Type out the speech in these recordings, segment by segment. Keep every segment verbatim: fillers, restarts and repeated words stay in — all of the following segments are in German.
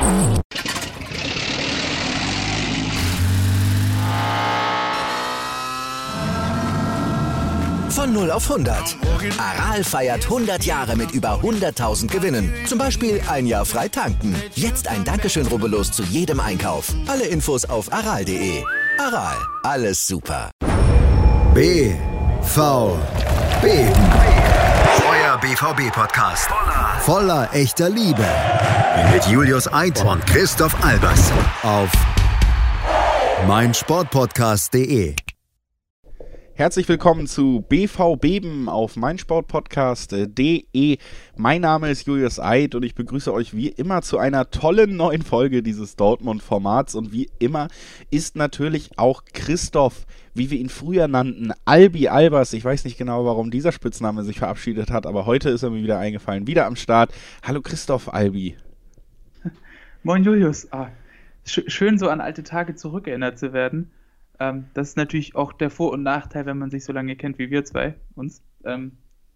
Von null auf hundert. Aral feiert hundert Jahre mit über hunderttausend Gewinnen. Zum Beispiel ein Jahr frei tanken. Jetzt ein Dankeschön, rubbellos zu jedem Einkauf. Alle Infos auf aral punkt de. Aral, alles super. B V B. Euer B V B-Podcast. Voller echter Liebe. Mit Julius Eid und Christoph Albers. Auf meinsportpodcast punkt de. Herzlich willkommen zu B V Beben auf meinsportpodcast punkt de. Mein Name ist Julius Eid und ich begrüße euch wie immer zu einer tollen neuen Folge dieses Dortmund-Formats. Und wie immer ist natürlich auch Christoph, wie wir ihn früher nannten, Albi Albers. Ich weiß nicht genau, warum dieser Spitzname sich verabschiedet hat, aber heute ist er mir wieder eingefallen. Wieder am Start. Hallo Christoph Albi. Moin Julius. Ah, sch- schön so an alte Tage zurückerinnert zu werden. Ähm, das ist natürlich auch der Vor- und Nachteil, wenn man sich so lange kennt wie wir zwei uns. Ähm,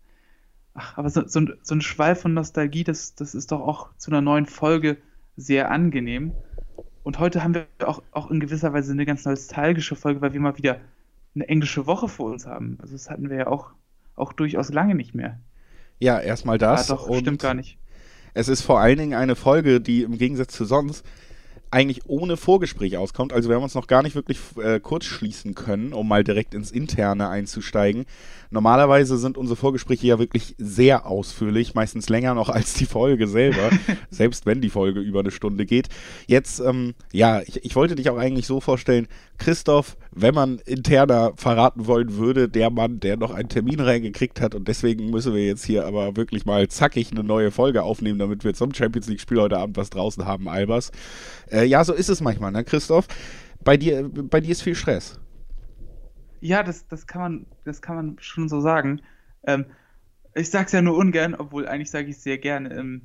ach, aber so, so, ein, so ein Schwall von Nostalgie, das, das ist doch auch zu einer neuen Folge sehr angenehm. Und heute haben wir auch, auch in gewisser Weise eine ganz nostalgische Folge, weil wir mal wieder eine englische Woche vor uns haben. Also das hatten wir ja auch, auch durchaus lange nicht mehr. Ja, erstmal das. Ah, doch, und stimmt gar nicht. Es ist vor allen Dingen eine Folge, die im Gegensatz zu sonst eigentlich ohne Vorgespräch auskommt. Also wir haben uns noch gar nicht wirklich äh, kurz schließen können, um mal direkt ins Interne einzusteigen. Normalerweise sind unsere Vorgespräche ja wirklich sehr ausführlich, meistens länger noch als die Folge selber, selbst wenn die Folge über eine Stunde geht. Jetzt, ähm, ja, ich, ich wollte dich auch eigentlich so vorstellen, Christoph, wenn man interner verraten wollen würde, der Mann, der noch einen Termin reingekriegt hat, und deswegen müssen wir jetzt hier aber wirklich mal zackig eine neue Folge aufnehmen, damit wir zum Champions-League-Spiel heute Abend was draußen haben, Albers. Äh, ja, so ist es manchmal, ne, Christoph? Bei dir, bei dir ist viel Stress. Ja, das, das kann man, das kann man schon so sagen. Ähm, ich sag's ja nur ungern, obwohl eigentlich sage ich es sehr gerne. Ähm,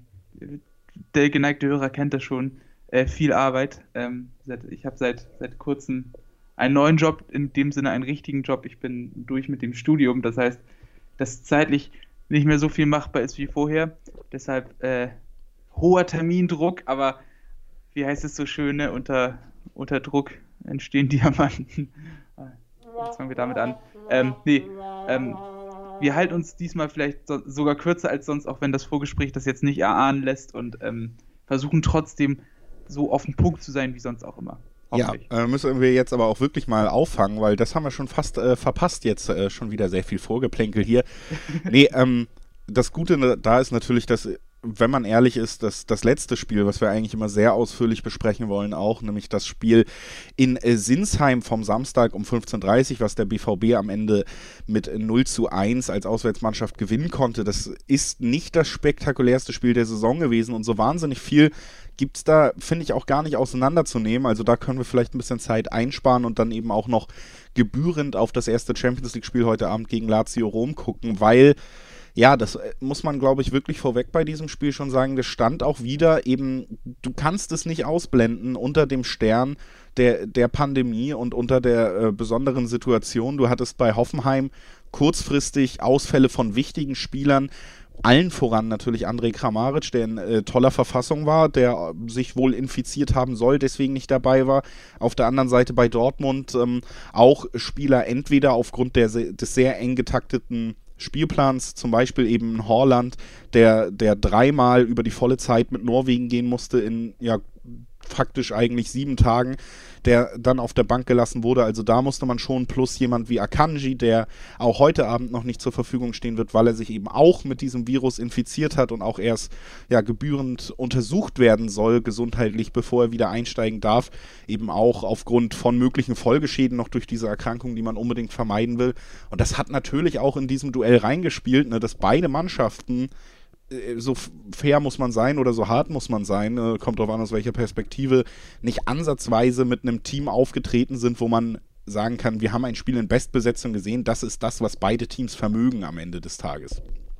der geneigte Hörer kennt das schon. Äh, viel Arbeit. Ähm, ich habe seit, seit kurzem einen neuen Job, in dem Sinne einen richtigen Job. Ich bin durch mit dem Studium. Das heißt, dass zeitlich nicht mehr so viel machbar ist wie vorher. Deshalb äh, hoher Termindruck, aber wie heißt es so schön, ne? unter, unter Druck entstehen Diamanten. Jetzt fangen wir damit an. Ähm, nee, ähm, wir halten uns diesmal vielleicht so, sogar kürzer als sonst, auch wenn das Vorgespräch das jetzt nicht erahnen lässt, und ähm, versuchen trotzdem so auf den Punkt zu sein wie sonst auch immer. Ja, äh, müssen wir jetzt aber auch wirklich mal auffangen, weil das haben wir schon fast äh, verpasst jetzt, äh, schon wieder sehr viel Vorgeplänkel hier. Nee, ähm, das Gute da ist natürlich, dass, wenn man ehrlich ist, dass das letzte Spiel, was wir eigentlich immer sehr ausführlich besprechen wollen auch, nämlich das Spiel in äh, Sinsheim vom Samstag um fünfzehn Uhr dreißig, was der B V B am Ende mit null zu eins als Auswärtsmannschaft gewinnen konnte, das ist nicht das spektakulärste Spiel der Saison gewesen, und so wahnsinnig viel gibt es da, finde ich, auch gar nicht auseinanderzunehmen. Also da können wir vielleicht ein bisschen Zeit einsparen und dann eben auch noch gebührend auf das erste Champions-League-Spiel heute Abend gegen Lazio Rom gucken, weil ja, das muss man, glaube ich, wirklich vorweg bei diesem Spiel schon sagen, das stand auch wieder eben, du kannst es nicht ausblenden unter dem Stern der, der Pandemie und unter der äh, besonderen Situation. Du hattest bei Hoffenheim kurzfristig Ausfälle von wichtigen Spielern, allen voran natürlich Andrej Kramaric, der in äh, toller Verfassung war, der sich wohl infiziert haben soll, deswegen nicht dabei war. Auf der anderen Seite bei Dortmund ähm, auch Spieler entweder aufgrund der, des sehr eng getakteten Spielplans, zum Beispiel eben Haaland, der, der dreimal über die volle Zeit mit Norwegen gehen musste in, ja, faktisch eigentlich sieben Tagen, der dann auf der Bank gelassen wurde. Also da musste man schon, plus jemand wie Akanji, der auch heute Abend noch nicht zur Verfügung stehen wird, weil er sich eben auch mit diesem Virus infiziert hat und auch erst ja gebührend untersucht werden soll, gesundheitlich, bevor er wieder einsteigen darf, eben auch aufgrund von möglichen Folgeschäden noch durch diese Erkrankung, die man unbedingt vermeiden will. Und das hat natürlich auch in diesem Duell reingespielt, ne, dass beide Mannschaften, so fair muss man sein oder so hart muss man sein, äh, kommt drauf an, aus welcher Perspektive, nicht ansatzweise mit einem Team aufgetreten sind, wo man sagen kann, wir haben ein Spiel in Bestbesetzung gesehen, das ist das, was beide Teams vermögen am Ende des Tages.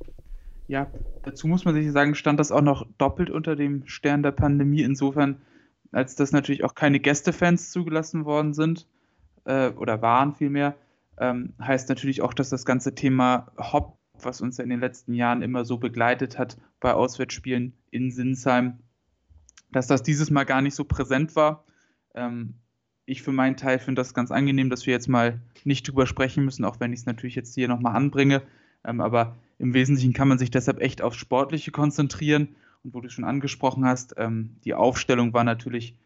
Ja, dazu muss man sich sagen, stand das auch noch doppelt unter dem Stern der Pandemie, insofern, als dass natürlich auch keine Gästefans zugelassen worden sind, äh, oder waren vielmehr, ähm, heißt natürlich auch, dass das ganze Thema Hop, was uns ja in den letzten Jahren immer so begleitet hat bei Auswärtsspielen in Sinsheim, dass das dieses Mal gar nicht so präsent war. Ähm, ich für meinen Teil finde das ganz angenehm, dass wir jetzt mal nicht drüber sprechen müssen, auch wenn ich es natürlich jetzt hier nochmal anbringe. Ähm, aber im Wesentlichen kann man sich deshalb echt aufs Sportliche konzentrieren. Und wo du schon angesprochen hast, ähm, die Aufstellung war natürlich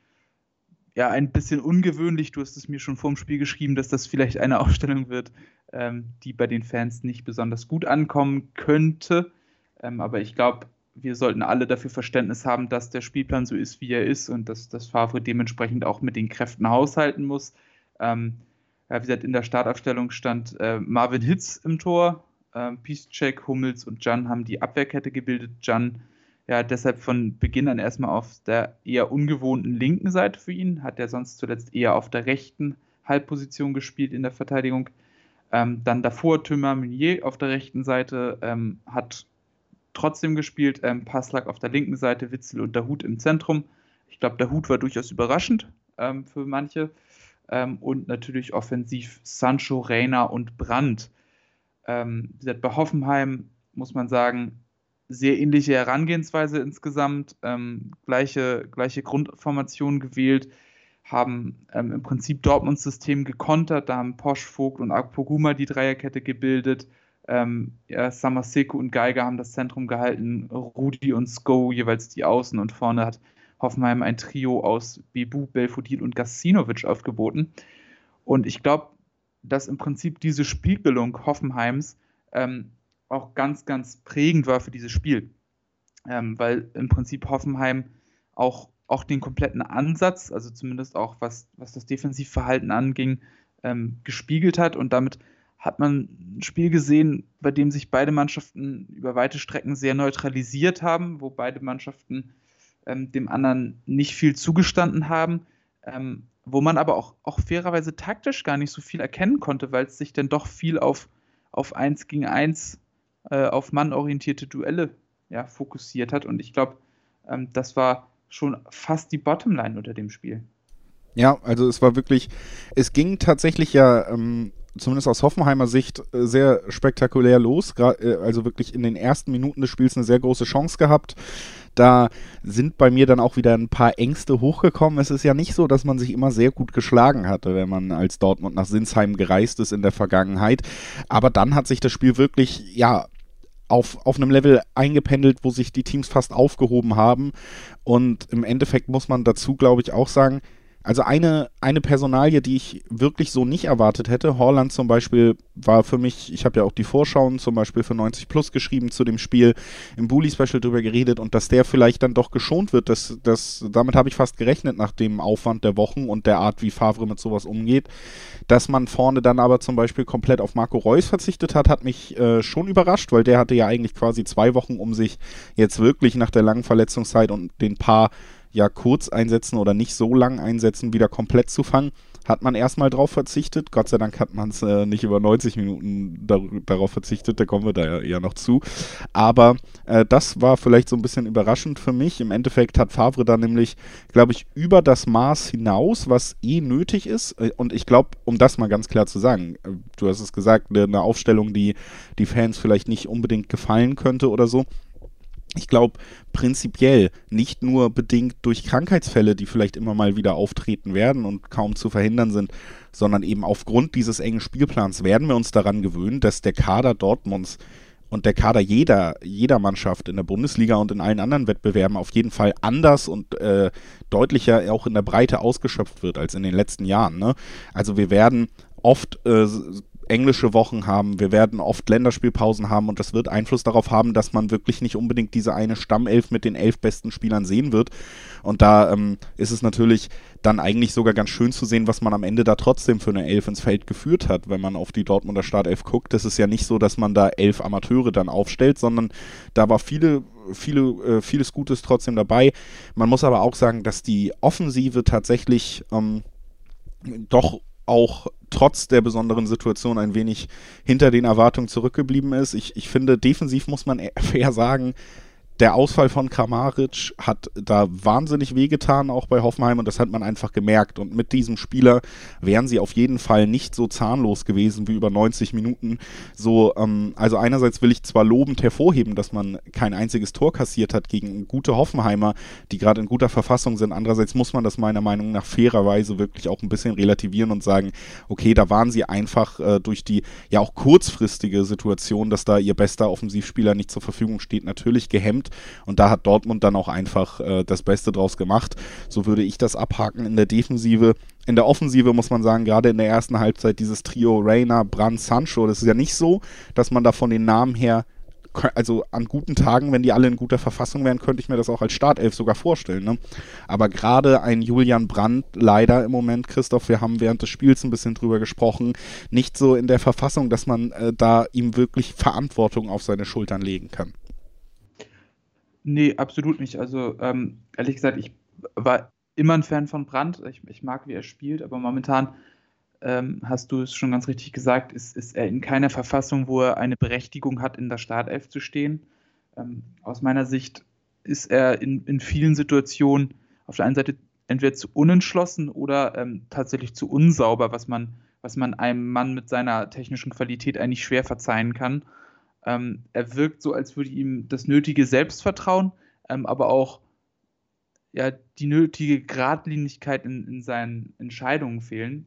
ja ein bisschen ungewöhnlich. Du hast es mir schon vor dem Spiel geschrieben, dass das vielleicht eine Aufstellung wird, ähm, die bei den Fans nicht besonders gut ankommen könnte. Ähm, aber ich glaube, wir sollten alle dafür Verständnis haben, dass der Spielplan so ist, wie er ist und dass das Favre dementsprechend auch mit den Kräften haushalten muss. Ähm, ja, wie gesagt, in der Startaufstellung stand äh, Marvin Hitz im Tor, äh, Piszczek, Hummels und Can haben die Abwehrkette gebildet. Can ja deshalb von Beginn an erstmal auf der eher ungewohnten linken Seite für ihn, hat er sonst zuletzt eher auf der rechten Halbposition gespielt in der Verteidigung. Ähm, dann davor Thomas Meunier auf der rechten Seite, ähm, hat trotzdem gespielt, ähm, Passlack auf der linken Seite, Witsel und Dahoud im Zentrum. Ich glaube, Dahoud war durchaus überraschend ähm, für manche. Ähm, und natürlich offensiv Sancho, Reina und Brandt. Ähm, wie gesagt, bei Hoffenheim muss man sagen, sehr ähnliche Herangehensweise insgesamt, ähm, gleiche, gleiche Grundformation gewählt, haben ähm, im Prinzip Dortmunds System gekontert, da haben Posch, Vogt und Akpoguma die Dreierkette gebildet. Ähm, ja, Samaseko und Geiger haben das Zentrum gehalten, Rudi und Sko jeweils die Außen und vorne hat Hoffenheim ein Trio aus Bebu, Belfodil und Gacinovic aufgeboten. Und ich glaube, dass im Prinzip diese Spiegelung Hoffenheims ähm, auch ganz, ganz prägend war für dieses Spiel. Ähm, weil im Prinzip Hoffenheim auch, auch den kompletten Ansatz, also zumindest auch was, was das Defensivverhalten anging, ähm, gespiegelt hat und damit hat man ein Spiel gesehen, bei dem sich beide Mannschaften über weite Strecken sehr neutralisiert haben, wo beide Mannschaften ähm, dem anderen nicht viel zugestanden haben, ähm, wo man aber auch, auch fairerweise taktisch gar nicht so viel erkennen konnte, weil es sich dann doch viel auf, auf eins gegen eins, äh, auf mannorientierte Duelle ja, fokussiert hat. Und ich glaube, ähm, das war schon fast die Bottomline unter dem Spiel. Ja, also es war wirklich, es ging tatsächlich ja, ähm, zumindest aus Hoffenheimer Sicht, äh, sehr spektakulär los. Gra- äh, also wirklich in den ersten Minuten des Spiels eine sehr große Chance gehabt. Da sind bei mir dann auch wieder ein paar Ängste hochgekommen. Es ist ja nicht so, dass man sich immer sehr gut geschlagen hatte, wenn man als Dortmund nach Sinsheim gereist ist in der Vergangenheit. Aber dann hat sich das Spiel wirklich, ja, auf, auf einem Level eingependelt, wo sich die Teams fast aufgehoben haben. Und im Endeffekt muss man dazu, glaube ich, auch sagen, also eine, eine Personalie, die ich wirklich so nicht erwartet hätte, Haaland zum Beispiel, war für mich, ich habe ja auch die Vorschauen zum Beispiel für neunzig plus geschrieben zu dem Spiel, im Bully-Special drüber geredet und dass der vielleicht dann doch geschont wird, das, das, damit habe ich fast gerechnet nach dem Aufwand der Wochen und der Art, wie Favre mit sowas umgeht. Dass man vorne dann aber zum Beispiel komplett auf Marco Reus verzichtet hat, hat mich äh, schon überrascht, weil der hatte ja eigentlich quasi zwei Wochen, um sich jetzt wirklich nach der langen Verletzungszeit und den paar ja kurz einsetzen oder nicht so lang einsetzen, wieder komplett zu fangen, hat man erstmal drauf verzichtet. Gott sei Dank hat man es äh, nicht über neunzig Minuten dar- darauf verzichtet, da kommen wir da ja, ja noch zu. Aber äh, das war vielleicht so ein bisschen überraschend für mich. Im Endeffekt hat Favre da nämlich, glaube ich, über das Maß hinaus, was eh nötig ist. Und ich glaube, um das mal ganz klar zu sagen, äh, du hast es gesagt, eine Aufstellung, die die Fans vielleicht nicht unbedingt gefallen könnte oder so. Ich glaube, prinzipiell nicht nur bedingt durch Krankheitsfälle, die vielleicht immer mal wieder auftreten werden und kaum zu verhindern sind, sondern eben aufgrund dieses engen Spielplans werden wir uns daran gewöhnen, dass der Kader Dortmunds und der Kader jeder, jeder Mannschaft in der Bundesliga und in allen anderen Wettbewerben auf jeden Fall anders und äh, deutlicher auch in der Breite ausgeschöpft wird als in den letzten Jahren. Ne? Also wir werden oft äh, englische Wochen haben, wir werden oft Länderspielpausen haben und das wird Einfluss darauf haben, dass man wirklich nicht unbedingt diese eine Stammelf mit den elf besten Spielern sehen wird. Und da ähm, ist es natürlich dann eigentlich sogar ganz schön zu sehen, was man am Ende da trotzdem für eine Elf ins Feld geführt hat, wenn man auf die Dortmunder Startelf guckt. Das ist ja nicht so, dass man da elf Amateure dann aufstellt, sondern da war viele, viele, äh, vieles Gutes trotzdem dabei. Man muss aber auch sagen, dass die Offensive tatsächlich ähm, doch auch trotz der besonderen Situation ein wenig hinter den Erwartungen zurückgeblieben ist. Ich, ich finde, defensiv muss man fair sagen, der Ausfall von Kramaric hat da wahnsinnig wehgetan, auch bei Hoffenheim, und das hat man einfach gemerkt. Und mit diesem Spieler wären sie auf jeden Fall nicht so zahnlos gewesen wie über neunzig Minuten. So, ähm, also einerseits will ich zwar lobend hervorheben, dass man kein einziges Tor kassiert hat gegen gute Hoffenheimer, die gerade in guter Verfassung sind. Andererseits muss man das meiner Meinung nach fairerweise wirklich auch ein bisschen relativieren und sagen, okay, da waren sie einfach äh, durch die ja auch kurzfristige Situation, dass da ihr bester Offensivspieler nicht zur Verfügung steht, natürlich gehemmt. Und da hat Dortmund dann auch einfach äh, das Beste draus gemacht. So würde ich das abhaken in der Defensive. In der Offensive muss man sagen, gerade in der ersten Halbzeit dieses Trio Reina, Brandt, Sancho, das ist ja nicht so, dass man da von den Namen her, also an guten Tagen, wenn die alle in guter Verfassung wären, könnte ich mir das auch als Startelf sogar vorstellen. Ne? Aber gerade ein Julian Brandt, leider im Moment, Christoph, wir haben während des Spiels ein bisschen drüber gesprochen, nicht so in der Verfassung, dass man äh, da ihm wirklich Verantwortung auf seine Schultern legen kann. Nee, absolut nicht. Also ähm, ehrlich gesagt, ich war immer ein Fan von Brandt. Ich, ich mag, wie er spielt, aber momentan, ähm, hast du es schon ganz richtig gesagt, ist, ist er in keiner Verfassung, wo er eine Berechtigung hat, in der Startelf zu stehen. Ähm, aus meiner Sicht ist er in, in vielen Situationen auf der einen Seite entweder zu unentschlossen oder ähm, tatsächlich zu unsauber, was man, was man einem Mann mit seiner technischen Qualität eigentlich schwer verzeihen kann. Ähm, er wirkt so, als würde ihm das nötige Selbstvertrauen, ähm, aber auch ja, die nötige Geradlinigkeit in, in seinen Entscheidungen fehlen.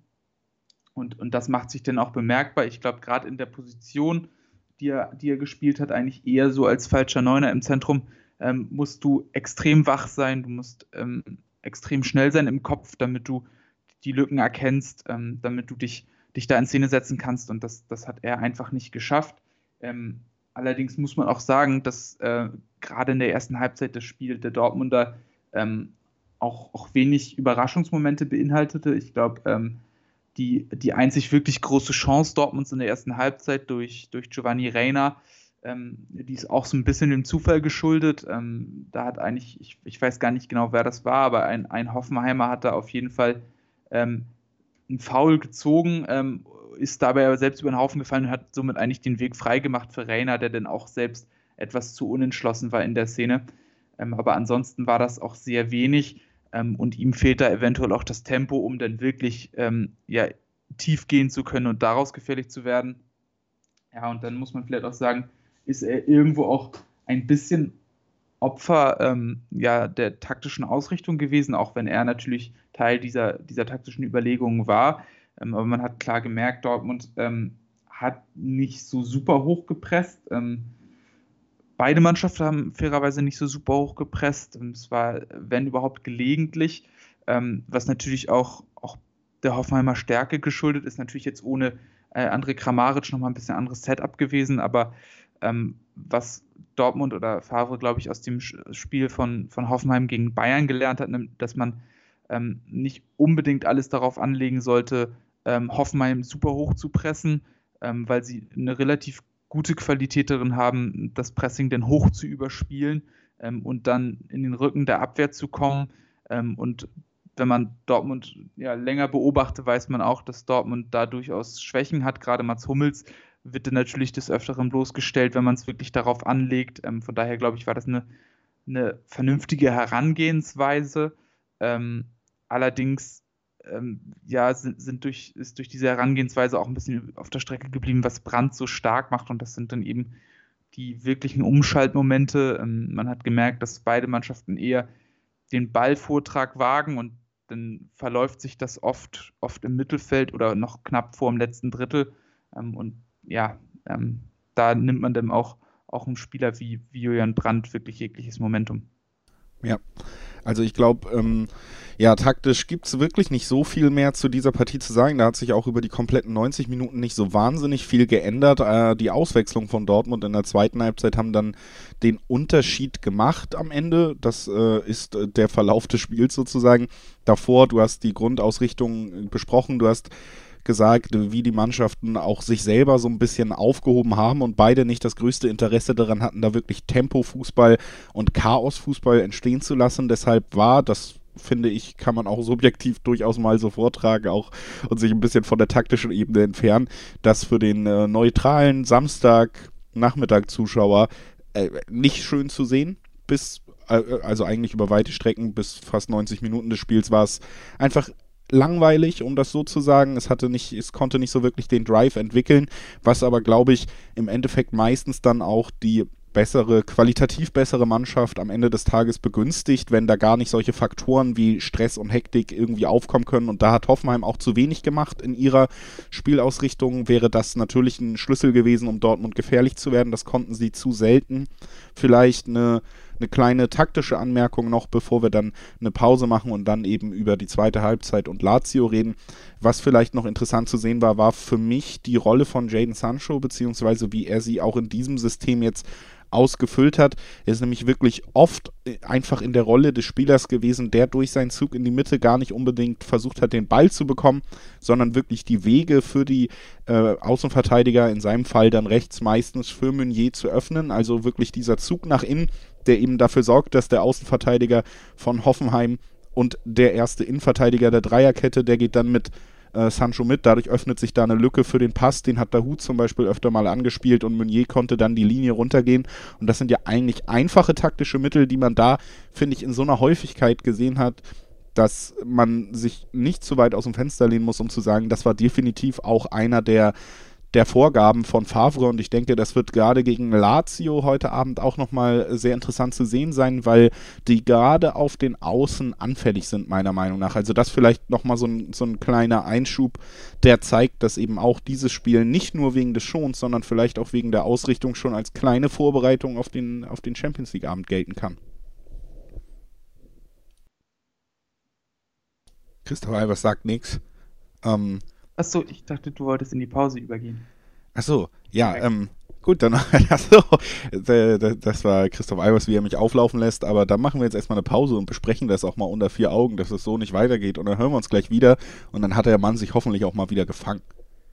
Und, und das macht sich dann auch bemerkbar. Ich glaube, gerade in der Position, die er, die er gespielt hat, eigentlich eher so als falscher Neuner im Zentrum, ähm, musst du extrem wach sein, du musst ähm, extrem schnell sein im Kopf, damit du die Lücken erkennst, ähm, damit du dich, dich da in Szene setzen kannst. Und das, das hat er einfach nicht geschafft. Ähm, allerdings muss man auch sagen, dass äh, gerade in der ersten Halbzeit das Spiel der Dortmunder ähm, auch, auch wenig Überraschungsmomente beinhaltete. Ich glaube, ähm, die, die einzig wirklich große Chance Dortmunds in der ersten Halbzeit durch, durch Giovanni Reina, ähm, die ist auch so ein bisschen dem Zufall geschuldet. Ähm, da hat eigentlich, ich, ich weiß gar nicht genau, wer das war, aber ein, ein Hoffenheimer hat da auf jeden Fall ähm, einen Foul gezogen, ähm, ist dabei aber selbst über den Haufen gefallen und hat somit eigentlich den Weg freigemacht für Reina, der dann auch selbst etwas zu unentschlossen war in der Szene. Ähm, aber ansonsten war das auch sehr wenig ähm, und ihm fehlt da eventuell auch das Tempo, um dann wirklich ähm, ja, tief gehen zu können und daraus gefährlich zu werden. Ja, und dann muss man vielleicht auch sagen, ist er irgendwo auch ein bisschen Opfer ähm, ja, der taktischen Ausrichtung gewesen, auch wenn er natürlich Teil dieser, dieser taktischen Überlegungen war. Ähm, aber man hat klar gemerkt, Dortmund ähm, hat nicht so super hoch gepresst. Ähm, beide Mannschaften haben fairerweise nicht so super hoch gepresst. Es war, wenn überhaupt, gelegentlich, ähm, was natürlich auch, auch der Hoffenheimer Stärke geschuldet ist. Natürlich jetzt ohne äh, André Kramaric nochmal ein bisschen anderes Setup gewesen, aber ähm, was Dortmund oder Favre, glaube ich, aus dem Spiel von, von Hoffenheim gegen Bayern gelernt hat, dass man ähm, nicht unbedingt alles darauf anlegen sollte, ähm, Hoffenheim super hoch zu pressen, ähm, weil sie eine relativ gute Qualität darin haben, das Pressing dann hoch zu überspielen ähm, und dann in den Rücken der Abwehr zu kommen. Ähm, und wenn man Dortmund ja, länger beobachtet, weiß man auch, dass Dortmund da durchaus Schwächen hat. Gerade Mats Hummels wird dann natürlich des Öfteren bloßgestellt, wenn man es wirklich darauf anlegt. Ähm, von daher, glaube ich, war das eine, eine vernünftige Herangehensweise. Ähm, allerdings ähm, ja, sind, sind durch, ist durch diese Herangehensweise auch ein bisschen auf der Strecke geblieben, was Brandt so stark macht. Und das sind dann eben die wirklichen Umschaltmomente. Ähm, man hat gemerkt, dass beide Mannschaften eher den Ballvortrag wagen und dann verläuft sich das oft, oft im Mittelfeld oder noch knapp vor dem letzten Drittel. Ähm, und ja, ähm, da nimmt man dann auch, auch einen Spieler wie, wie Julian Brandt wirklich jegliches Momentum. Ja, also ich glaube, ähm, ja, taktisch gibt es wirklich nicht so viel mehr zu dieser Partie zu sagen. Da hat sich auch über die kompletten neunzig Minuten nicht so wahnsinnig viel geändert. Äh, die Auswechslung von Dortmund in der zweiten Halbzeit haben dann den Unterschied gemacht am Ende. Das äh, ist äh, der Verlauf des Spiels sozusagen. Davor, du hast die Grundausrichtung besprochen, du hast gesagt, wie die Mannschaften auch sich selber so ein bisschen aufgehoben haben und beide nicht das größte Interesse daran hatten, da wirklich Tempo-Fußball und Chaos-Fußball entstehen zu lassen. Deshalb war, das finde ich, kann man auch subjektiv durchaus mal so vortragen auch und sich ein bisschen von der taktischen Ebene entfernen, dass für den äh, neutralen Samstag-Nachmittag-Zuschauer äh, nicht schön zu sehen, bis, also eigentlich über weite Strecken, bis fast neunzig Minuten des Spiels war es einfach langweilig, um das so zu sagen. Es hatte nicht, es konnte nicht so wirklich den Drive entwickeln, was aber, glaube ich, im Endeffekt meistens dann auch die bessere, qualitativ bessere Mannschaft am Ende des Tages begünstigt, wenn da gar nicht solche Faktoren wie Stress und Hektik irgendwie aufkommen können. Und da hat Hoffenheim auch zu wenig gemacht in ihrer Spielausrichtung. Wäre das natürlich ein Schlüssel gewesen, um Dortmund gefährlich zu werden. Das konnten sie zu selten. Vielleicht eine Eine kleine taktische Anmerkung noch, bevor wir dann eine Pause machen und dann eben über die zweite Halbzeit und Lazio reden. Was vielleicht noch interessant zu sehen war, war für mich die Rolle von Jadon Sancho, beziehungsweise wie er sie auch in diesem System jetzt ausgefüllt hat. Er ist nämlich wirklich oft einfach in der Rolle des Spielers gewesen, der durch seinen Zug in die Mitte gar nicht unbedingt versucht hat, den Ball zu bekommen, sondern wirklich die Wege für die äh, Außenverteidiger, in seinem Fall dann rechts meistens für Meunier zu öffnen. Also wirklich dieser Zug nach innen, der eben dafür sorgt, dass der Außenverteidiger von Hoffenheim und der erste Innenverteidiger der Dreierkette, der geht dann mit äh, Sancho mit. Dadurch öffnet sich da eine Lücke für den Pass. Den hat Dahoud zum Beispiel öfter mal angespielt und Meunier konnte dann die Linie runtergehen. Und das sind ja eigentlich einfache taktische Mittel, die man da, finde ich, in so einer Häufigkeit gesehen hat, dass man sich nicht zu weit aus dem Fenster lehnen muss, um zu sagen, das war definitiv auch einer der der Vorgaben von Favre, und ich denke, das wird gerade gegen Lazio heute Abend auch nochmal sehr interessant zu sehen sein, weil die gerade auf den Außen anfällig sind, meiner Meinung nach. Also das vielleicht nochmal so ein, so ein kleiner Einschub, der zeigt, dass eben auch dieses Spiel nicht nur wegen des Schons, sondern vielleicht auch wegen der Ausrichtung schon als kleine Vorbereitung auf den, auf den Champions-League-Abend gelten kann. Christoph Albers sagt nichts. Ähm, Achso, ich dachte, du wolltest in die Pause übergehen. Achso, ja, ähm, gut, dann, achso, das war Christoph Albers, wie er mich auflaufen lässt, aber dann machen wir jetzt erstmal eine Pause und besprechen das auch mal unter vier Augen, dass es so nicht weitergeht, und dann hören wir uns gleich wieder und dann hat der Mann sich hoffentlich auch mal wieder gefangen.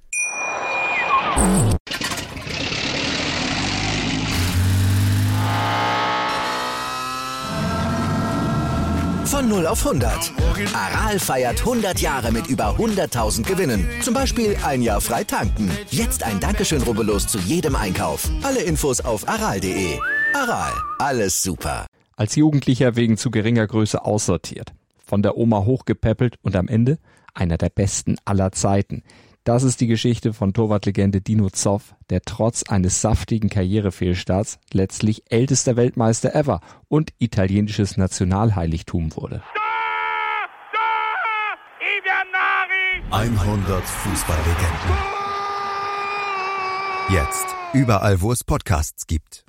Von null auf hundert. Aral feiert hundert Jahre mit über hunderttausend Gewinnen. Zum Beispiel ein Jahr frei tanken. Jetzt ein Dankeschön, rubbellos zu jedem Einkauf. Alle Infos auf aral punkt de. Aral, alles super. Als Jugendlicher wegen zu geringer Größe aussortiert. Von der Oma hochgepäppelt und am Ende einer der besten aller Zeiten. Das ist die Geschichte von Torwartlegende Dino Zoff, der trotz eines saftigen Karrierefehlstarts letztlich ältester Weltmeister ever und italienisches Nationalheiligtum wurde. hundert Fußballlegenden. Jetzt überall, wo es Podcasts gibt.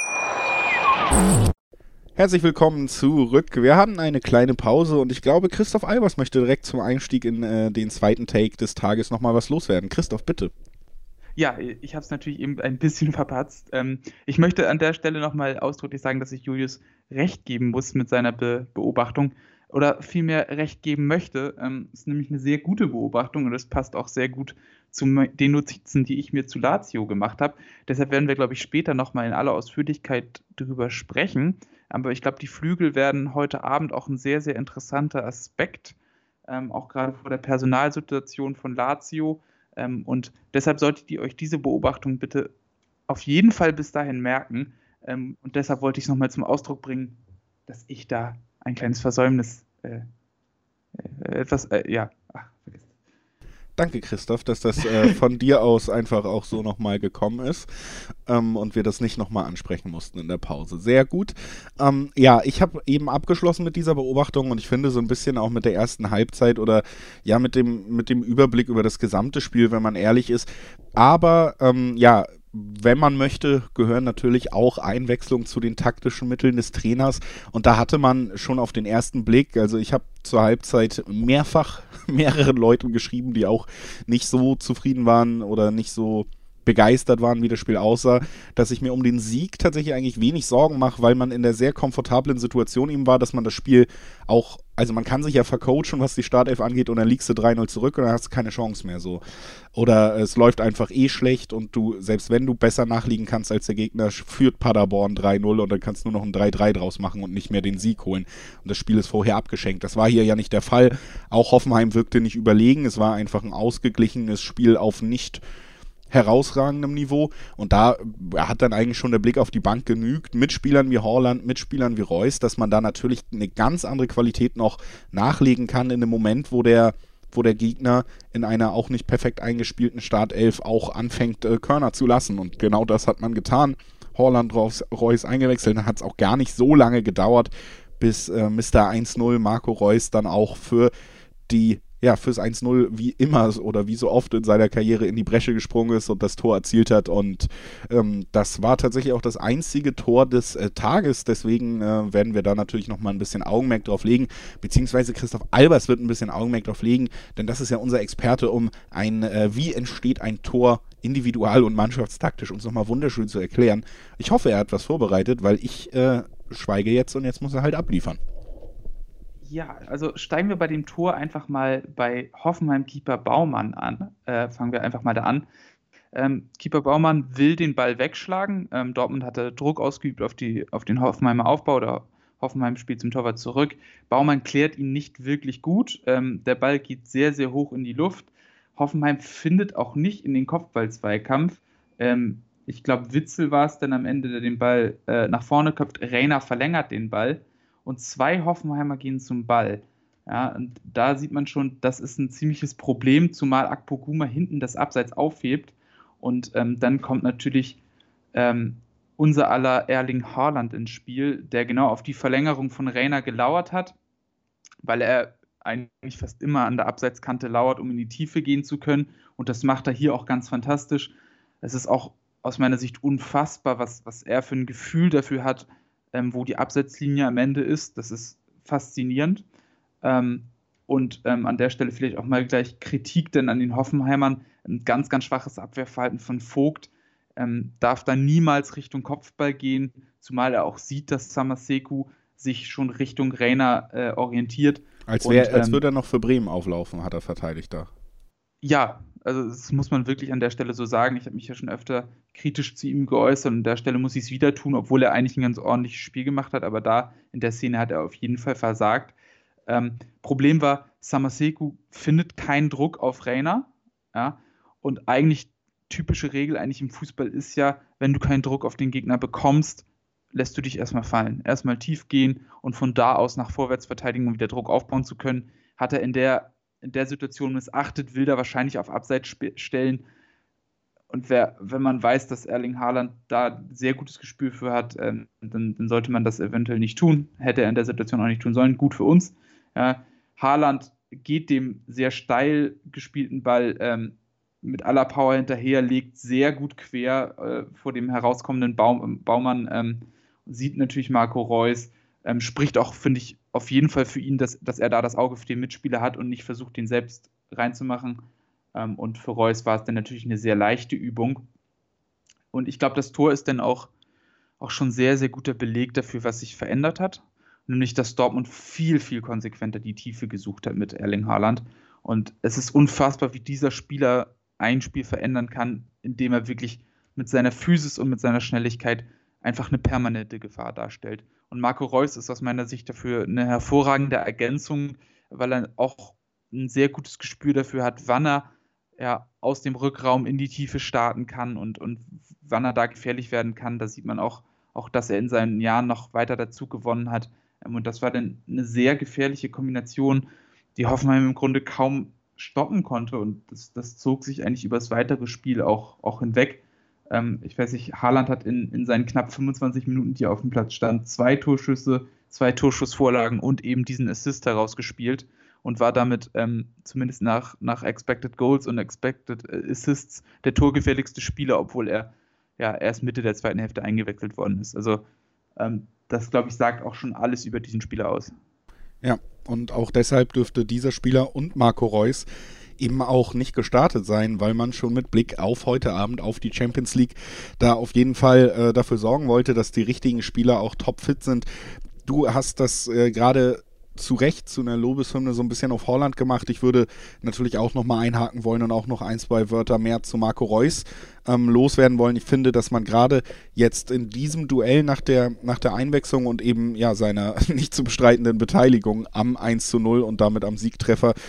Herzlich willkommen zurück. Wir hatten eine kleine Pause und ich glaube, Christoph Albers möchte direkt zum Einstieg in äh, den zweiten Take des Tages nochmal was loswerden. Christoph, bitte. Ja, ich habe es natürlich eben ein bisschen verpatzt. Ähm, ich möchte an der Stelle nochmal ausdrücklich sagen, dass ich Julius recht geben muss mit seiner Be- Beobachtung oder vielmehr recht geben möchte. Ähm, ist nämlich eine sehr gute Beobachtung und das passt auch sehr gut zu den Notizen, die ich mir zu Lazio gemacht habe. Deshalb werden wir, glaube ich, später nochmal in aller Ausführlichkeit drüber sprechen. Aber ich glaube, die Flügel werden heute Abend auch ein sehr, sehr interessanter Aspekt, ähm, auch gerade vor der Personalsituation von Lazio. Ähm, und deshalb solltet ihr euch diese Beobachtung bitte auf jeden Fall bis dahin merken. Ähm, und deshalb wollte ich es nochmal zum Ausdruck bringen, dass ich da ein kleines Versäumnis, äh, äh, etwas, äh, ja, ach, vergiss. Danke, Christoph, dass das äh, von dir aus einfach auch so nochmal gekommen ist ähm, und wir das nicht nochmal ansprechen mussten in der Pause. Sehr gut. Ähm, ja, ich habe eben abgeschlossen mit dieser Beobachtung und ich finde so ein bisschen auch mit der ersten Halbzeit oder ja mit dem, mit dem Überblick über das gesamte Spiel, wenn man ehrlich ist. Aber ähm, ja, wenn man möchte, gehören natürlich auch Einwechslungen zu den taktischen Mitteln des Trainers. Und da hatte man schon auf den ersten Blick, also ich habe zur Halbzeit mehrfach mehreren Leuten geschrieben, die auch nicht so zufrieden waren oder nicht so begeistert waren, wie das Spiel aussah, dass ich mir um den Sieg tatsächlich eigentlich wenig Sorgen mache, weil man in der sehr komfortablen Situation eben war, dass man das Spiel auch, also man kann sich ja vercoachen, was die Startelf angeht, und dann liegst du drei null zurück und dann hast du keine Chance mehr so. Oder es läuft einfach eh schlecht und du, selbst wenn du besser nachliegen kannst als der Gegner, führt Paderborn drei null und dann kannst du nur noch ein drei drei draus machen und nicht mehr den Sieg holen. Und das Spiel ist vorher abgeschenkt. Das war hier ja nicht der Fall. Auch Hoffenheim wirkte nicht überlegen. Es war einfach ein ausgeglichenes Spiel auf nicht herausragendem Niveau. Und da hat dann eigentlich schon der Blick auf die Bank genügt, mit Spielern wie Haaland, mit Spielern wie Reus, dass man da natürlich eine ganz andere Qualität noch nachlegen kann in dem Moment, wo der, wo der Gegner in einer auch nicht perfekt eingespielten Startelf auch anfängt, äh, Körner zu lassen. Und genau das hat man getan. Haaland, Reus, Reus eingewechselt, dann hat es auch gar nicht so lange gedauert, bis äh, Mister eins null Marco Reus dann auch für die ja, fürs eins null wie immer oder wie so oft in seiner Karriere in die Bresche gesprungen ist und das Tor erzielt hat. Und ähm, das war tatsächlich auch das einzige Tor des äh, Tages. Deswegen äh, werden wir da natürlich nochmal ein bisschen Augenmerk drauf legen. Beziehungsweise Christoph Albers wird ein bisschen Augenmerk drauf legen, denn das ist ja unser Experte, um ein, äh, wie entsteht ein Tor individual und mannschaftstaktisch, uns nochmal wunderschön zu erklären. Ich hoffe, er hat was vorbereitet, weil ich äh, schweige jetzt und jetzt muss er halt abliefern. Ja, also steigen wir bei dem Tor einfach mal bei Hoffenheim-Keeper Baumann an. Äh, fangen wir einfach mal da an. Ähm, Keeper Baumann will den Ball wegschlagen. Ähm, Dortmund hatte Druck ausgeübt auf, die, auf den Hoffenheimer Aufbau. Oder Hoffenheim spielt zum Torwart zurück. Baumann klärt ihn nicht wirklich gut. Ähm, der Ball geht sehr, sehr hoch in die Luft. Hoffenheim findet auch nicht in den Kopfball-Zweikampf. Ähm, ich glaube, Witzel war es dann am Ende, der den Ball äh, nach vorne köpft. Reina verlängert den Ball. Und zwei Hoffenheimer gehen zum Ball. Ja, und da sieht man schon, das ist ein ziemliches Problem, zumal Akpoguma hinten das Abseits aufhebt. Und ähm, dann kommt natürlich ähm, unser aller Erling Haaland ins Spiel, der genau auf die Verlängerung von Reina gelauert hat, weil er eigentlich fast immer an der Abseitskante lauert, um in die Tiefe gehen zu können. Und das macht er hier auch ganz fantastisch. Es ist auch aus meiner Sicht unfassbar, was, was er für ein Gefühl dafür hat, Ähm, wo die Absetzlinie am Ende ist. Das ist faszinierend. Ähm, und ähm, an der Stelle vielleicht auch mal gleich Kritik denn an den Hoffenheimern. Ein ganz, ganz schwaches Abwehrverhalten von Vogt. Ähm, darf da niemals Richtung Kopfball gehen, zumal er auch sieht, dass Samaseku sich schon Richtung Reina äh, orientiert. Als, wär, und, als ähm, würde er noch für Bremen auflaufen, hat er verteidigt da. Ja, also das muss man wirklich an der Stelle so sagen. Ich habe mich ja schon öfter kritisch zu ihm geäußert und an der Stelle muss ich es wieder tun, obwohl er eigentlich ein ganz ordentliches Spiel gemacht hat, aber da in der Szene hat er auf jeden Fall versagt. Ähm, Problem war, Samaseku findet keinen Druck auf Reina, ja, und eigentlich typische Regel eigentlich im Fußball ist ja, wenn du keinen Druck auf den Gegner bekommst, lässt du dich erstmal fallen. Erstmal tief gehen und von da aus nach vorwärts verteidigen, um wieder Druck aufbauen zu können. Hat er in der in der Situation missachtet, will da wahrscheinlich auf Abseits sp- stellen. Und wer, wenn man weiß, dass Erling Haaland da ein sehr gutes Gespür für hat, ähm, dann, dann sollte man das eventuell nicht tun. Hätte er in der Situation auch nicht tun sollen. Gut für uns. Ja, Haaland geht dem sehr steil gespielten Ball ähm, mit aller Power hinterher, legt sehr gut quer äh, vor dem herauskommenden Baum, Baumann, ähm, sieht natürlich Marco Reus, ähm, spricht auch, finde ich, auf jeden Fall für ihn, dass, dass er da das Auge für den Mitspieler hat und nicht versucht, den selbst reinzumachen. Ähm, und für Reus war es dann natürlich eine sehr leichte Übung. Und ich glaube, das Tor ist dann auch, auch schon sehr, sehr guter Beleg dafür, was sich verändert hat. Nämlich, dass Dortmund viel, viel konsequenter die Tiefe gesucht hat mit Erling Haaland. Und es ist unfassbar, wie dieser Spieler ein Spiel verändern kann, indem er wirklich mit seiner Physis und mit seiner Schnelligkeit einfach eine permanente Gefahr darstellt. Und Marco Reus ist aus meiner Sicht dafür eine hervorragende Ergänzung, weil er auch ein sehr gutes Gespür dafür hat, wann er ja, aus dem Rückraum in die Tiefe starten kann und, und wann er da gefährlich werden kann. Da sieht man auch, auch, dass er in seinen Jahren noch weiter dazu gewonnen hat. Und das war dann eine sehr gefährliche Kombination, die Hoffenheim im Grunde kaum stoppen konnte. Und das, das zog sich eigentlich über das weitere Spiel auch, auch hinweg. Ähm, ich weiß nicht, Haaland hat in, in seinen knapp fünfundzwanzig Minuten, die er auf dem Platz stand, zwei Torschüsse, zwei Torschussvorlagen und eben diesen Assist herausgespielt und war damit ähm, zumindest nach, nach Expected Goals und Expected Assists der torgefährlichste Spieler, obwohl er ja erst Mitte der zweiten Hälfte eingewechselt worden ist. Also ähm, das, glaube ich, sagt auch schon alles über diesen Spieler aus. Ja, und auch deshalb dürfte dieser Spieler und Marco Reus eben auch nicht gestartet sein, weil man schon mit Blick auf heute Abend, auf die Champions League, da auf jeden Fall äh, dafür sorgen wollte, dass die richtigen Spieler auch topfit sind. Du hast das äh, gerade zu Recht zu einer Lobeshymne so ein bisschen auf Haaland gemacht. Ich würde natürlich auch nochmal einhaken wollen und auch noch ein, zwei Wörter mehr zu Marco Reus ähm, loswerden wollen. Ich finde, dass man gerade jetzt in diesem Duell nach der, nach der Einwechslung und eben ja seiner nicht zu bestreitenden Beteiligung am eins zu null und damit am Siegtreffer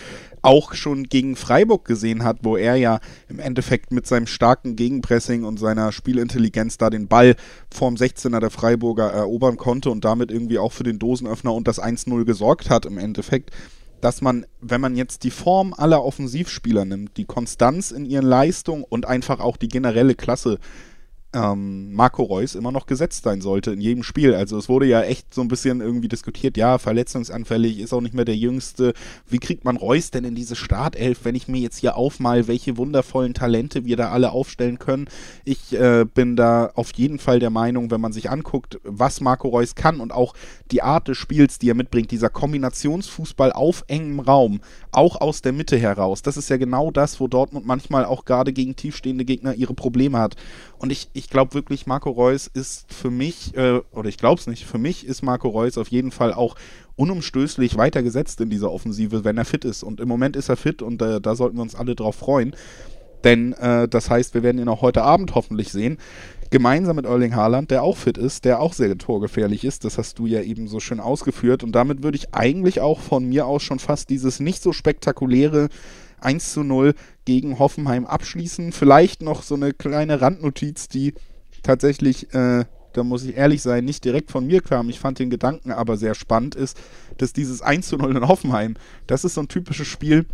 auch schon gegen Freiburg gesehen hat, wo er ja im Endeffekt mit seinem starken Gegenpressing und seiner Spielintelligenz da den Ball vorm sechzehner der Freiburger erobern konnte und damit irgendwie auch für den Dosenöffner und das eins null gesorgt hat im Endeffekt, dass man, wenn man jetzt die Form aller Offensivspieler nimmt, die Konstanz in ihren Leistungen und einfach auch die generelle Klasse, ähm, Marco Reus immer noch gesetzt sein sollte in jedem Spiel. Also es wurde ja echt so ein bisschen irgendwie diskutiert, ja, verletzungsanfällig, ist auch nicht mehr der Jüngste. Wie kriegt man Reus denn in diese Startelf, wenn ich mir jetzt hier aufmal, welche wundervollen Talente wir da alle aufstellen können? Ich äh, bin da auf jeden Fall der Meinung, wenn man sich anguckt, was Marco Reus kann und auch die Art des Spiels, die er mitbringt, dieser Kombinationsfußball auf engem Raum, auch aus der Mitte heraus, das ist ja genau das, wo Dortmund manchmal auch gerade gegen tiefstehende Gegner ihre Probleme hat. Und ich, ich glaube wirklich, Marco Reus ist für mich, äh, oder ich glaube es nicht, für mich ist Marco Reus auf jeden Fall auch unumstößlich weitergesetzt in dieser Offensive, wenn er fit ist. Und im Moment ist er fit und äh, da sollten wir uns alle drauf freuen. Denn äh, das heißt, wir werden ihn auch heute Abend hoffentlich sehen, gemeinsam mit Erling Haaland, der auch fit ist, der auch sehr torgefährlich ist. Das hast du ja eben so schön ausgeführt. Und damit würde ich eigentlich auch von mir aus schon fast dieses nicht so spektakuläre eins zu null gegen Hoffenheim abschließen. Vielleicht noch so eine kleine Randnotiz, die tatsächlich, äh, da muss ich ehrlich sein, nicht direkt von mir kam. Ich fand den Gedanken aber sehr spannend ist, dass dieses eins zu null in Hoffenheim, das ist so ein typisches Spiel,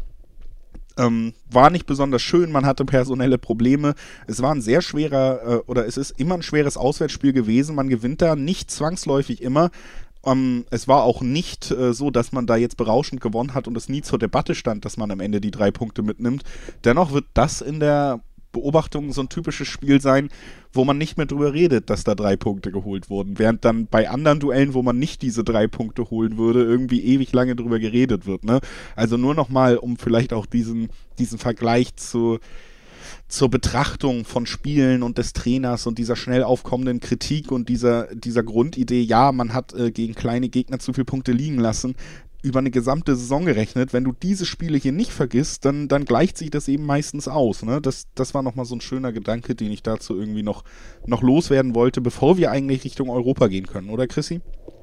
ähm, war nicht besonders schön, man hatte personelle Probleme. Es war ein sehr schwerer, äh, oder es ist immer ein schweres Auswärtsspiel gewesen. Man gewinnt da nicht zwangsläufig immer. Um, es war auch nicht äh, so, dass man da jetzt berauschend gewonnen hat und es nie zur Debatte stand, dass man am Ende die drei Punkte mitnimmt. Dennoch wird das in der Beobachtung so ein typisches Spiel sein, wo man nicht mehr drüber redet, dass da drei Punkte geholt wurden. Während dann bei anderen Duellen, wo man nicht diese drei Punkte holen würde, irgendwie ewig lange drüber geredet wird. Ne? Also nur nochmal, um vielleicht auch diesen, diesen Vergleich zu zur Betrachtung von Spielen und des Trainers und dieser schnell aufkommenden Kritik und dieser, dieser Grundidee, ja, man hat äh, gegen kleine Gegner zu viele Punkte liegen lassen, über eine gesamte Saison gerechnet. Wenn du diese Spiele hier nicht vergisst, dann, dann gleicht sich das eben meistens aus. Ne? Das, das war nochmal so ein schöner Gedanke, den ich dazu irgendwie noch, noch loswerden wollte, bevor wir eigentlich Richtung Europa gehen können, oder Chrissy?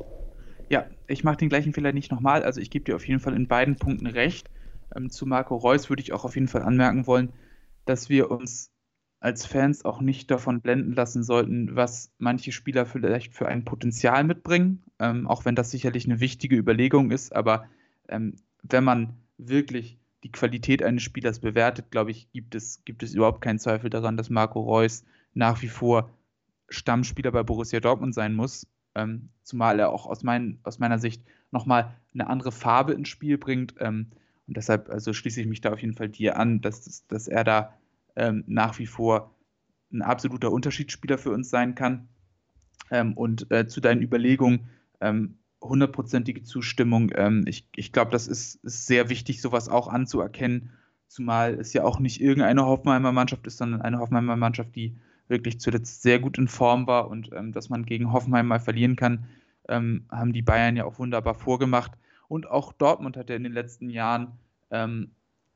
Ja, ich mache den gleichen Fehler nicht nochmal. Also ich gebe dir auf jeden Fall in beiden Punkten recht. Ähm, zu Marco Reus würde ich auch auf jeden Fall anmerken wollen, dass wir uns als Fans auch nicht davon blenden lassen sollten, was manche Spieler vielleicht für ein Potenzial mitbringen, ähm, auch wenn das sicherlich eine wichtige Überlegung ist, aber ähm, wenn man wirklich die Qualität eines Spielers bewertet, glaube ich, gibt es, gibt es überhaupt keinen Zweifel daran, dass Marco Reus nach wie vor Stammspieler bei Borussia Dortmund sein muss, ähm, zumal er auch aus, mein, aus meiner Sicht nochmal eine andere Farbe ins Spiel bringt, ähm, und deshalb also schließe ich mich da auf jeden Fall dir an, dass, dass er da ähm, nach wie vor ein absoluter Unterschiedsspieler für uns sein kann. Ähm, und äh, zu deinen Überlegungen, ähm, hundertprozentige Zustimmung. Ähm, ich ich glaube, das ist, ist sehr wichtig, sowas auch anzuerkennen, zumal es ja auch nicht irgendeine Hoffenheimer Mannschaft ist, sondern eine Hoffenheimer Mannschaft, die wirklich zuletzt sehr gut in Form war und ähm, dass man gegen Hoffenheim mal verlieren kann, ähm, haben die Bayern ja auch wunderbar vorgemacht. Und auch Dortmund hat ja in den letzten Jahren ähm,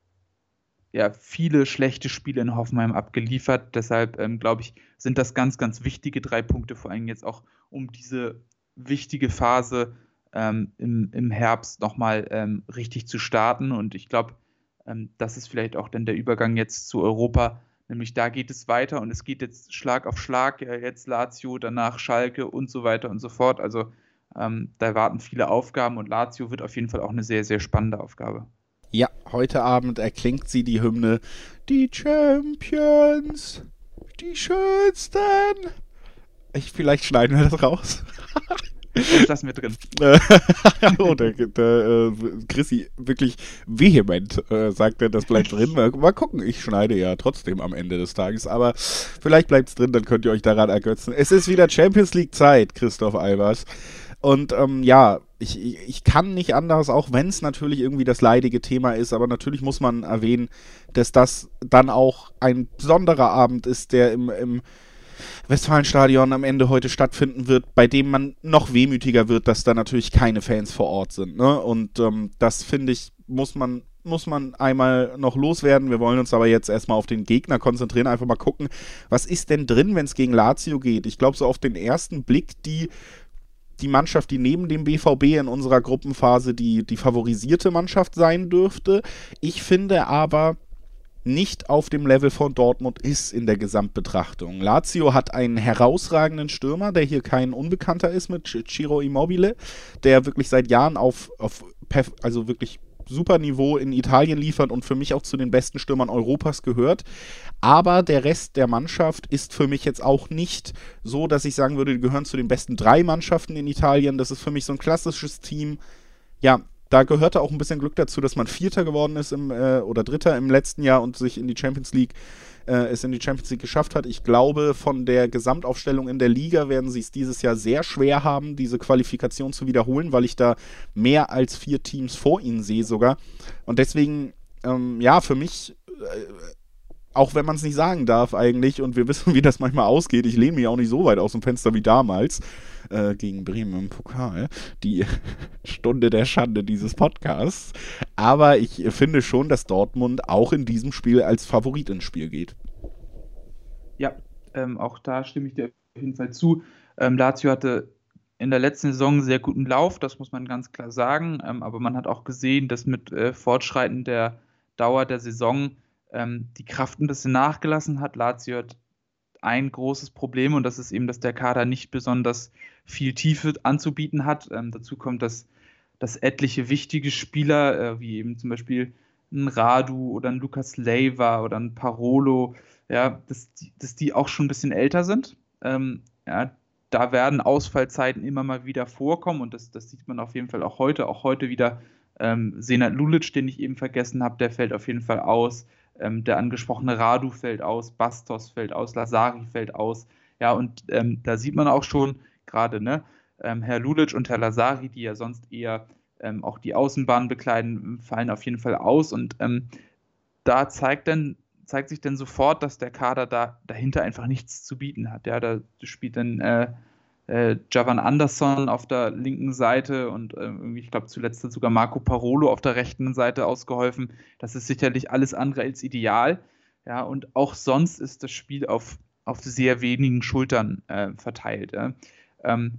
ja, viele schlechte Spiele in Hoffenheim abgeliefert. Deshalb ähm, glaube ich, sind das ganz, ganz wichtige drei Punkte, vor allem jetzt auch um diese wichtige Phase ähm, im, im Herbst nochmal ähm, richtig zu starten. Und ich glaube, ähm, das ist vielleicht auch dann der Übergang jetzt zu Europa. Nämlich da geht es weiter und es geht jetzt Schlag auf Schlag. Ja, jetzt Lazio, danach Schalke und so weiter und so fort. Also Ähm, da warten viele Aufgaben und Lazio wird auf jeden Fall auch eine sehr, sehr spannende Aufgabe. Ja, heute Abend erklingt sie die Hymne Die Champions, die schönsten. Ich, vielleicht schneiden wir das raus. Das lassen wir drin. oh, der, der äh, Chrissy wirklich vehement äh, sagt er, das bleibt drin. Mal, mal gucken, ich schneide ja trotzdem am Ende des Tages, aber vielleicht bleibt es drin, dann könnt ihr euch daran ergötzen. Es ist wieder Champions League Zeit, Christoph Albers. Und ähm, ja, ich, ich kann nicht anders, auch wenn es natürlich irgendwie das leidige Thema ist, aber natürlich muss man erwähnen, dass das dann auch ein besonderer Abend ist, der im, im Westfalenstadion am Ende heute stattfinden wird, bei dem man noch wehmütiger wird, dass da natürlich keine Fans vor Ort sind. Ne? Und ähm, das, finde ich, muss man muss man einmal noch loswerden. Wir wollen uns aber jetzt erstmal auf den Gegner konzentrieren, einfach mal gucken, was ist denn drin, wenn es gegen Lazio geht. Ich glaube, so auf den ersten Blick die die Mannschaft, die neben dem B V B in unserer Gruppenphase die, die favorisierte Mannschaft sein dürfte. Ich finde aber, nicht auf dem Level von Dortmund ist in der Gesamtbetrachtung. Lazio hat einen herausragenden Stürmer, der hier kein Unbekannter ist mit Ciro Immobile, der wirklich seit Jahren auf, auf also wirklich super Niveau in Italien liefert und für mich auch zu den besten Stürmern Europas gehört. Aber der Rest der Mannschaft ist für mich jetzt auch nicht so, dass ich sagen würde, die gehören zu den besten drei Mannschaften in Italien. Das ist für mich so ein klassisches Team. Ja, da gehörte auch ein bisschen Glück dazu, dass man Vierter geworden ist im, äh, oder Dritter im letzten Jahr und sich in die Champions League äh, es in die Champions League geschafft hat. Ich glaube, von der Gesamtaufstellung in der Liga werden sie es dieses Jahr sehr schwer haben, diese Qualifikation zu wiederholen, weil ich da mehr als vier Teams vor ihnen sehe sogar. Und deswegen, ähm, ja, für mich, äh, auch wenn man es nicht sagen darf eigentlich, und wir wissen, wie das manchmal ausgeht, ich lehne mich auch nicht so weit aus dem Fenster wie damals, äh, gegen Bremen im Pokal, die Stunde der Schande dieses Podcasts. Aber ich finde schon, dass Dortmund auch in diesem Spiel als Favorit ins Spiel geht. Ja, ähm, auch da stimme ich dir auf jeden Fall zu. Ähm, Lazio hatte in der letzten Saison einen sehr guten Lauf, das muss man ganz klar sagen. Ähm, aber man hat auch gesehen, dass mit äh, Fortschreiten der Dauer der Saison ähm, die Kraft ein bisschen nachgelassen hat. Lazio hat ein großes Problem und das ist eben, dass der Kader nicht besonders viel Tiefe anzubieten hat. Ähm, dazu kommt, dass, dass etliche wichtige Spieler, äh, wie eben zum Beispiel ein Radu oder ein Lukas Leiva oder ein Parolo, ja, dass die, dass die auch schon ein bisschen älter sind. Ähm, ja, da werden Ausfallzeiten immer mal wieder vorkommen und das, das sieht man auf jeden Fall auch heute. Auch heute wieder ähm, Senad Lulic, den ich eben vergessen habe, der fällt auf jeden Fall aus. Ähm, der angesprochene Radu fällt aus, Bastos fällt aus, Lazari fällt aus. Ja, und ähm, da sieht man auch schon gerade, ne, ähm, Herr Lulic und Herr Lazari, die ja sonst eher ähm, auch die Außenbahn bekleiden, fallen auf jeden Fall aus. Und ähm, da zeigt, dann, zeigt sich dann sofort, dass der Kader da dahinter einfach nichts zu bieten hat. Ja, da spielt dann äh, äh, Javan Andersson auf der linken Seite und äh, irgendwie, ich glaube, zuletzt hat sogar Marco Parolo auf der rechten Seite ausgeholfen. Das ist sicherlich alles andere als ideal. Ja, und auch sonst ist das Spiel auf, auf sehr wenigen Schultern äh, verteilt. Ja. Ähm,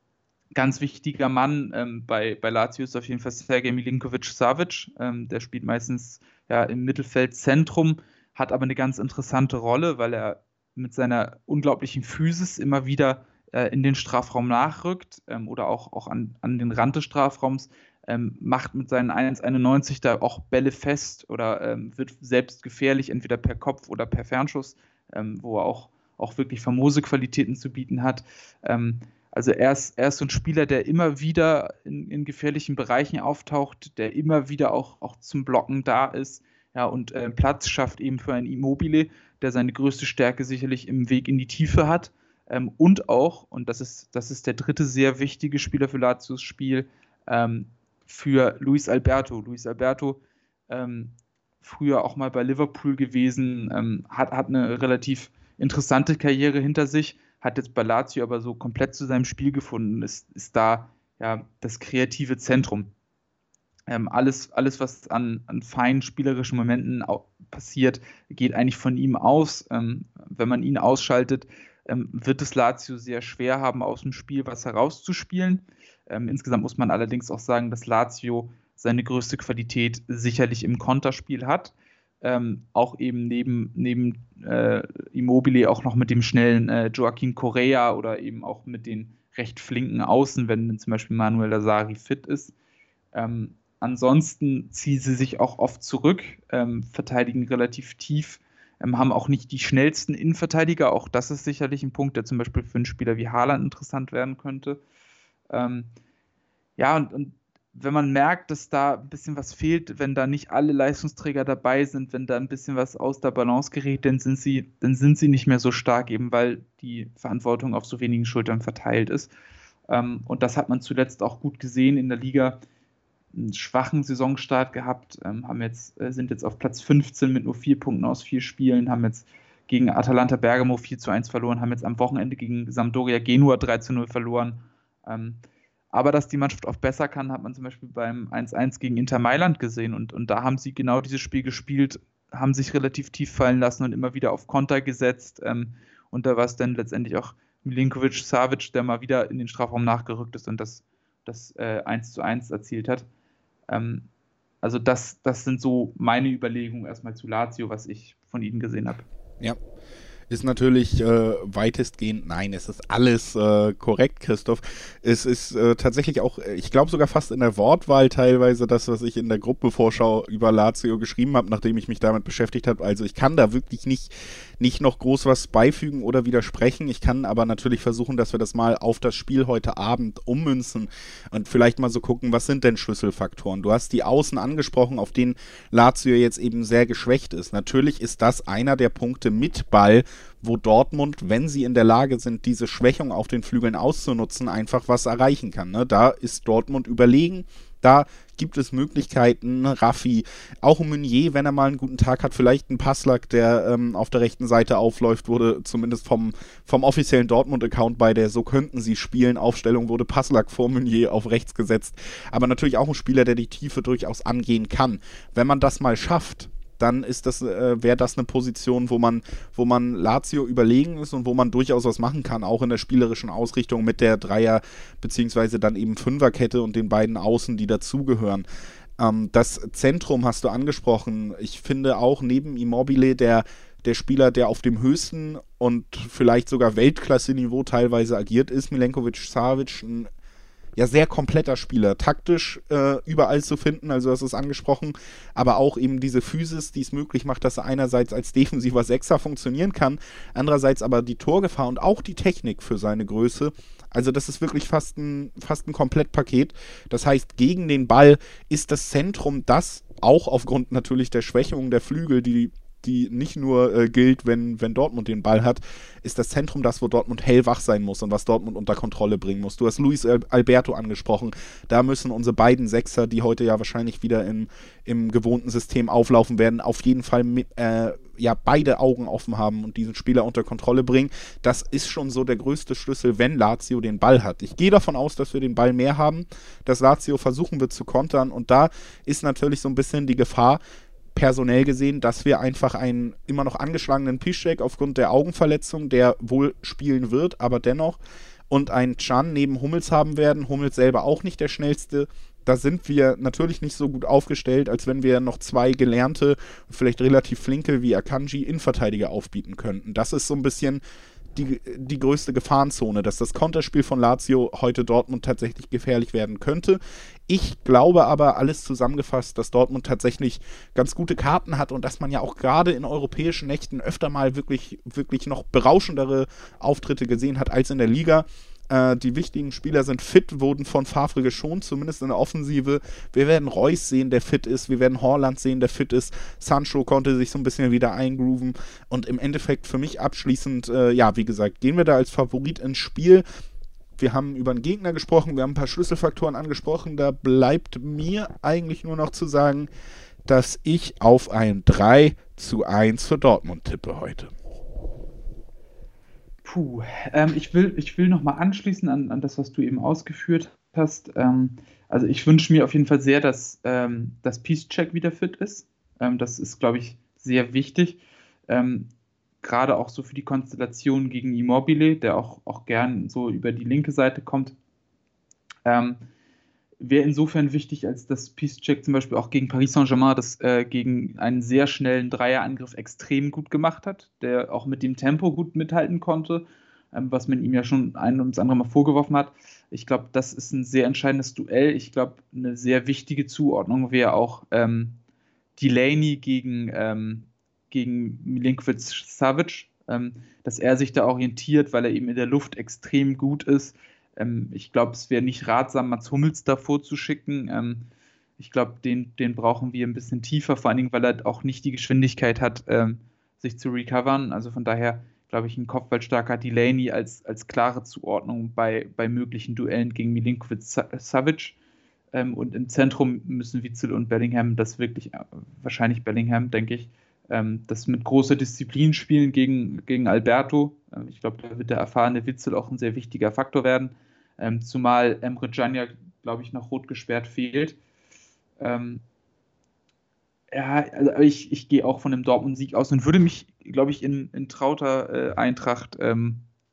ganz wichtiger Mann ähm, bei, bei Lazio ist auf jeden Fall Sergej Milinkovic-Savic. Ähm, der spielt meistens ja, im Mittelfeldzentrum, hat aber eine ganz interessante Rolle, weil er mit seiner unglaublichen Physis immer wieder äh, in den Strafraum nachrückt ähm, oder auch, auch an, an den Rand des Strafraums, ähm, macht mit seinen eins Komma einundneunzig da auch Bälle fest oder ähm, wird selbst gefährlich, entweder per Kopf oder per Fernschuss, ähm, wo er auch, auch wirklich famose Qualitäten zu bieten hat. Ähm, also er ist, er ist so ein Spieler, der immer wieder in, in gefährlichen Bereichen auftaucht, der immer wieder auch, auch zum Blocken da ist, ja, und äh, Platz schafft eben für einen Immobile, der seine größte Stärke sicherlich im Weg in die Tiefe hat. Ähm, und auch, und das ist, das ist der dritte sehr wichtige Spieler für Lazios Spiel, ähm, für Luis Alberto. Luis Alberto, ähm, früher auch mal bei Liverpool gewesen, ähm, hat, hat eine relativ interessante Karriere hinter sich, hat jetzt bei Lazio aber so komplett zu seinem Spiel gefunden, ist, ist da ja das kreative Zentrum. Ähm, alles, alles, was an, an feinen spielerischen Momenten au- passiert, geht eigentlich von ihm aus. Ähm, wenn man ihn ausschaltet, ähm, wird es Lazio sehr schwer haben, aus dem Spiel was herauszuspielen. Ähm, insgesamt muss man allerdings auch sagen, dass Lazio seine größte Qualität sicherlich im Konterspiel hat. Ähm, auch eben neben, neben äh, Immobile auch noch mit dem schnellen äh, Joaquin Correa oder eben auch mit den recht flinken Außen, wenn zum Beispiel Manuel Lazari fit ist. Ähm, ansonsten ziehen sie sich auch oft zurück, ähm, verteidigen relativ tief, ähm, haben auch nicht die schnellsten Innenverteidiger. Auch das ist sicherlich ein Punkt, der zum Beispiel für einen Spieler wie Haaland interessant werden könnte. Ähm, ja, und, und wenn man merkt, dass da ein bisschen was fehlt, wenn da nicht alle Leistungsträger dabei sind, wenn da ein bisschen was aus der Balance gerät, dann sind sie, dann sind sie nicht mehr so stark, eben weil die Verantwortung auf so wenigen Schultern verteilt ist. Ähm, und das hat man zuletzt auch gut gesehen in der Liga. Einen schwachen Saisonstart gehabt, ähm, haben jetzt, äh, sind jetzt auf Platz fünfzehn mit nur vier Punkten aus vier Spielen, haben jetzt gegen Atalanta Bergamo vier zu eins verloren, haben jetzt am Wochenende gegen Sampdoria Genua drei zu null verloren. Ähm, Aber dass die Mannschaft auch besser kann, hat man zum Beispiel beim eins eins gegen Inter Mailand gesehen. Und, und da haben sie genau dieses Spiel gespielt, haben sich relativ tief fallen lassen und immer wieder auf Konter gesetzt. Ähm, und da war es dann letztendlich auch Milinkovic, Savic, der mal wieder in den Strafraum nachgerückt ist und das, das äh, eins zu eins erzielt hat. Ähm, also das, das sind so meine Überlegungen erstmal zu Lazio, was ich von ihnen gesehen habe. Ja. Ist natürlich äh, weitestgehend, nein, es ist alles äh, korrekt, Christoph. Es ist äh, tatsächlich auch, ich glaube sogar fast in der Wortwahl teilweise das, was ich in der Gruppenvorschau über Lazio geschrieben habe, nachdem ich mich damit beschäftigt habe. Also ich kann da wirklich nicht, nicht noch groß was beifügen oder widersprechen. Ich kann aber natürlich versuchen, dass wir das mal auf das Spiel heute Abend ummünzen und vielleicht mal so gucken, was sind denn Schlüsselfaktoren? Du hast die Außen angesprochen, auf denen Lazio jetzt eben sehr geschwächt ist. Natürlich ist das einer der Punkte mit Ball, wo Dortmund, wenn sie in der Lage sind, diese Schwächung auf den Flügeln auszunutzen, einfach was erreichen kann. Ne? Da ist Dortmund überlegen, da gibt es Möglichkeiten, Raffi, auch Meunier, wenn er mal einen guten Tag hat, vielleicht ein Passlack, der ähm, auf der rechten Seite aufläuft, wurde zumindest vom, vom offiziellen Dortmund-Account bei der So könnten sie spielen Aufstellung, wurde Passlack vor Meunier auf rechts gesetzt, aber natürlich auch ein Spieler, der die Tiefe durchaus angehen kann. Wenn man das mal schafft, dann ist das, äh, wäre das eine Position, wo man, wo man Lazio überlegen ist und wo man durchaus was machen kann, auch in der spielerischen Ausrichtung mit der Dreier- beziehungsweise dann eben Fünferkette und den beiden Außen, die dazugehören. Ähm, das Zentrum hast du angesprochen. Ich finde auch neben Immobile der, der Spieler, der auf dem höchsten und vielleicht sogar Weltklasse-Niveau teilweise agiert, ist Milenkovic-Savic, ein ja sehr kompletter Spieler, taktisch äh, überall zu finden, also das ist angesprochen, aber auch eben diese Physis, die es möglich macht, dass er einerseits als defensiver Sechser funktionieren kann, andererseits aber die Torgefahr und auch die Technik für seine Größe, also das ist wirklich fast ein, fast ein Komplettpaket. Das heißt, gegen den Ball ist das Zentrum das, auch aufgrund natürlich der Schwächung der Flügel, die die nicht nur äh, gilt, wenn, wenn Dortmund den Ball hat, ist das Zentrum das, wo Dortmund hellwach sein muss und was Dortmund unter Kontrolle bringen muss. Du hast Luis Alberto angesprochen, da müssen unsere beiden Sechser, die heute ja wahrscheinlich wieder im, im gewohnten System auflaufen werden, auf jeden Fall mit, äh, ja, beide Augen offen haben und diesen Spieler unter Kontrolle bringen. Das ist schon so der größte Schlüssel, wenn Lazio den Ball hat. Ich gehe davon aus, dass wir den Ball mehr haben, dass Lazio versuchen wird zu kontern und da ist natürlich so ein bisschen die Gefahr, personell gesehen, dass wir einfach einen immer noch angeschlagenen Piszczek aufgrund der Augenverletzung, der wohl spielen wird, aber dennoch, und einen Can neben Hummels haben werden. Hummels selber auch nicht der schnellste. Da sind wir natürlich nicht so gut aufgestellt, als wenn wir noch zwei gelernte, vielleicht relativ flinke wie Akanji Innenverteidiger aufbieten könnten. Das ist so ein bisschen die, die größte Gefahrenzone, dass das Konterspiel von Lazio heute Dortmund tatsächlich gefährlich werden könnte. Ich glaube aber, alles zusammengefasst, dass Dortmund tatsächlich ganz gute Karten hat und dass man ja auch gerade in europäischen Nächten öfter mal wirklich, wirklich noch berauschendere Auftritte gesehen hat als in der Liga. Äh, die wichtigen Spieler sind fit, wurden von Favre geschont, zumindest in der Offensive. Wir werden Reus sehen, der fit ist. Wir werden Haaland sehen, der fit ist. Sancho konnte sich so ein bisschen wieder eingrooven. Und im Endeffekt für mich abschließend, äh, ja, wie gesagt, gehen wir da als Favorit ins Spiel. Wir haben über den Gegner gesprochen, wir haben ein paar Schlüsselfaktoren angesprochen. Da bleibt mir eigentlich nur noch zu sagen, dass ich auf ein drei zu eins für Dortmund tippe heute. Puh, ähm, ich will, ich will nochmal anschließen an, an das, was du eben ausgeführt hast. Ähm, also ich wünsche mir auf jeden Fall sehr, dass, ähm, dass Piszczek wieder fit ist. Ähm, das ist, glaube ich, sehr wichtig. Ähm, gerade auch so für die Konstellation gegen Immobile, der auch, auch gern so über die linke Seite kommt. Ähm, wäre insofern wichtig, als dass Piszczek zum Beispiel auch gegen Paris Saint-Germain das äh, gegen einen sehr schnellen Dreierangriff extrem gut gemacht hat, der auch mit dem Tempo gut mithalten konnte, ähm, was man ihm ja schon ein und das andere Mal vorgeworfen hat. Ich glaube, das ist ein sehr entscheidendes Duell. Ich glaube, eine sehr wichtige Zuordnung wäre auch ähm, Delaney gegen, ähm, gegen Milinkovic-Savic, ähm, dass er sich da orientiert, weil er eben in der Luft extrem gut ist. Ähm, ich glaube, es wäre nicht ratsam, Mats Hummels davor zu schicken. Ähm, ich glaube, den, den brauchen wir ein bisschen tiefer, vor allen Dingen, weil er auch nicht die Geschwindigkeit hat, ähm, sich zu recovern. Also von daher glaube ich, ein kopfballstarker Delaney als, als klare Zuordnung bei, bei möglichen Duellen gegen Milinkovic-Savic. Ähm, und im Zentrum müssen Witsel und Bellingham, das wirklich, äh, wahrscheinlich Bellingham, denke ich, ähm, das mit großer Disziplin spielen gegen, gegen Alberto. Ähm, ich glaube, da wird der erfahrene Witsel auch ein sehr wichtiger Faktor werden. Ähm, zumal Emre Can ja, glaube ich, noch rot gesperrt fehlt. Ähm, ja, also ich, ich gehe auch von einem Dortmund-Sieg aus und würde mich, glaube ich, in, in trauter äh, Eintracht ähm,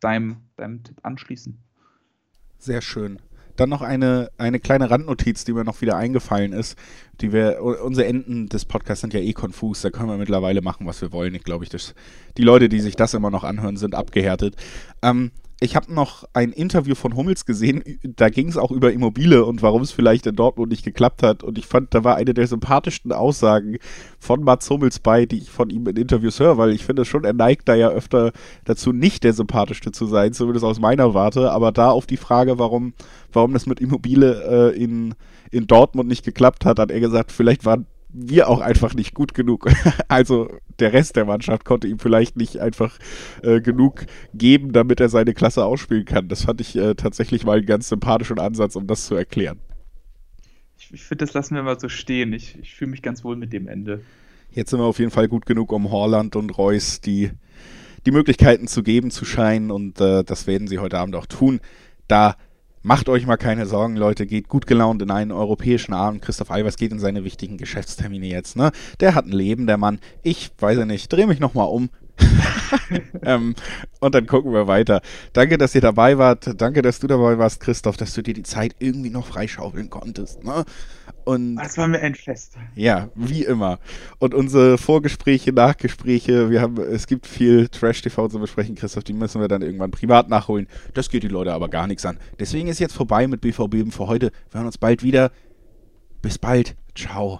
deinem, deinem Tipp anschließen. Sehr schön. Dann noch eine, eine kleine Randnotiz, die mir noch wieder eingefallen ist. Die wir, unsere Enden des Podcasts sind ja eh konfus, da können wir mittlerweile machen, was wir wollen. Ich glaube, ich, das, die Leute, die sich das immer noch anhören, sind abgehärtet. Ähm, ich habe noch ein Interview von Hummels gesehen, da ging es auch über Immobile und warum es vielleicht in Dortmund nicht geklappt hat. Und ich fand, da war eine der sympathischsten Aussagen von Mats Hummels bei, die ich von ihm in Interviews höre, weil ich finde schon, er neigt da ja öfter dazu, nicht der sympathischste zu sein, zumindest aus meiner Warte. Aber da auf die Frage, warum, warum das mit Immobile äh, in, in Dortmund nicht geklappt hat, hat er gesagt, vielleicht waren wir auch einfach nicht gut genug. Also der Rest der Mannschaft konnte ihm vielleicht nicht einfach äh, genug geben, damit er seine Klasse ausspielen kann. Das fand ich äh, tatsächlich mal einen ganz sympathischen Ansatz, um das zu erklären. Ich, ich finde, das lassen wir mal so stehen. Ich, ich fühle mich ganz wohl mit dem Ende. Jetzt sind wir auf jeden Fall gut genug, um Haaland und Reus die, die Möglichkeiten zu geben zu scheinen und äh, das werden sie heute Abend auch tun. Da macht euch mal keine Sorgen, Leute, geht gut gelaunt in einen europäischen Abend. Christoph Albers geht in seine wichtigen Geschäftstermine jetzt, ne? Der hat ein Leben, der Mann. Ich weiß ja nicht, dreh mich nochmal um. ähm, und dann gucken wir weiter. Danke, dass ihr dabei wart. Danke, dass du dabei warst, Christoph, dass du dir die Zeit irgendwie noch freischaufeln konntest, ne? Und das war mir ein Fest. Ja, wie immer. Und unsere Vorgespräche, Nachgespräche, wir haben, es gibt viel Trash-T V zu besprechen, Christoph, die müssen wir dann irgendwann privat nachholen. Das geht die Leute aber gar nichts an. Deswegen ist jetzt vorbei mit B V B für heute. Wir hören uns bald wieder. Bis bald. Ciao.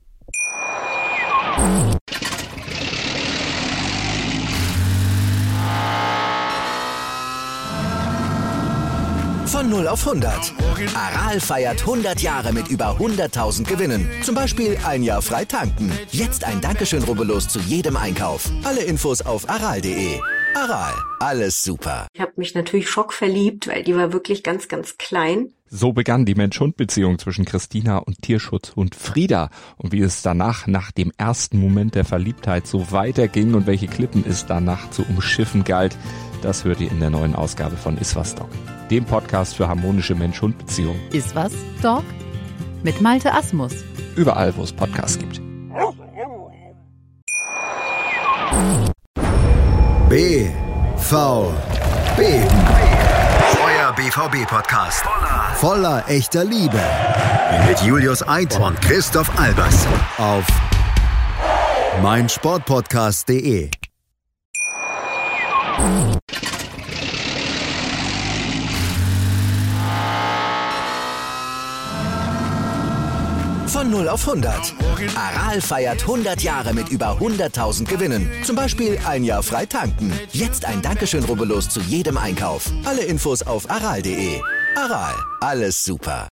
Von null auf hundert. Aral feiert hundert Jahre mit über hunderttausend Gewinnen. Zum Beispiel ein Jahr frei tanken. Jetzt ein Dankeschön, rubbellos zu jedem Einkauf. Alle Infos auf aral punkt de. Aral, alles super. Ich habe mich natürlich schockverliebt, weil die war wirklich ganz, ganz klein. So begann die Mensch-Hund-Beziehung zwischen Christina und Tierschutzhund Frieda. Und wie es danach, nach dem ersten Moment der Verliebtheit, so weiterging und welche Klippen es danach zu umschiffen galt, das hört ihr in der neuen Ausgabe von Iswas Dog, dem Podcast für harmonische Mensch-Hund-Beziehungen. Iswas Dog mit Malte Asmus. Überall, wo es Podcasts gibt. B V B. Euer B V B-Podcast. Voller echter Liebe. Mit Julius Eid und Christoph Albers. Auf meinsportpodcast punkt de. Von null auf hundert. Aral feiert hundert Jahre mit über hunderttausend Gewinnen. Zum Beispiel ein Jahr frei tanken. Jetzt ein Dankeschön, rubbellos zu jedem Einkauf. Alle Infos auf aral punkt de. Aral, alles super.